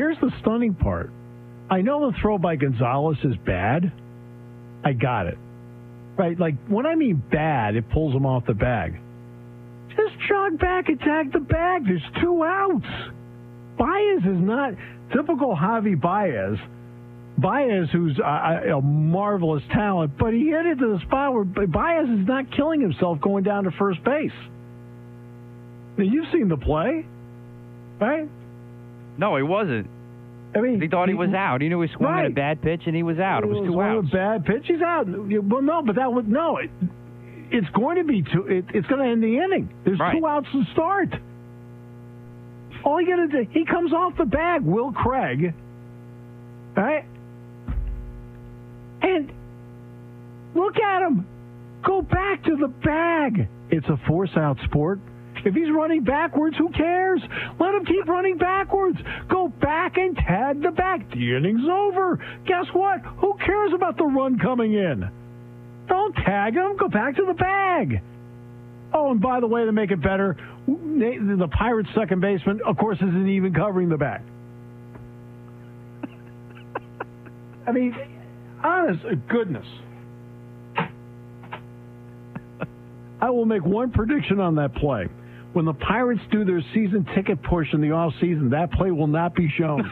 here's the stunning part. I know the throw by Gonzalez is bad. I got it. Right? Like, when I mean bad, it pulls him off the bag. Just jog back and tag the bag. There's 2 outs. Baez is not typical Javi Baez. Baez, who's a marvelous talent, but he hit it to the spot where Baez is not killing himself going down to first base. Now, you've seen the play, right? No, he wasn't. I mean, he thought he was out. He knew he swung at a bad pitch, and he was out. It was 2 outs. A bad pitch, he's out. Well, no, but that was no. It's going to be two. It's going to end the inning. There's 2 outs to start. All you got to do, he comes off the bag, Will Craig, right? And look at him. Go back to the bag. It's a force-out sport. If he's running backwards, who cares? Let him keep running backwards. Go back and tag the bag. The inning's over. Guess what? Who cares about the run coming in? Don't tag him. Go back to the bag. Oh, and by the way, to make it better, the Pirates' second baseman, of course, isn't even covering the bag. I mean, honest goodness. I will make one prediction on that play. When the Pirates do their season ticket push in the offseason, that play will not be shown.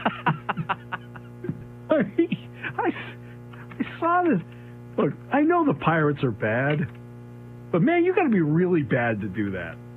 I saw this. Look, I know the Pirates are bad, but, man, you got to be really bad to do that.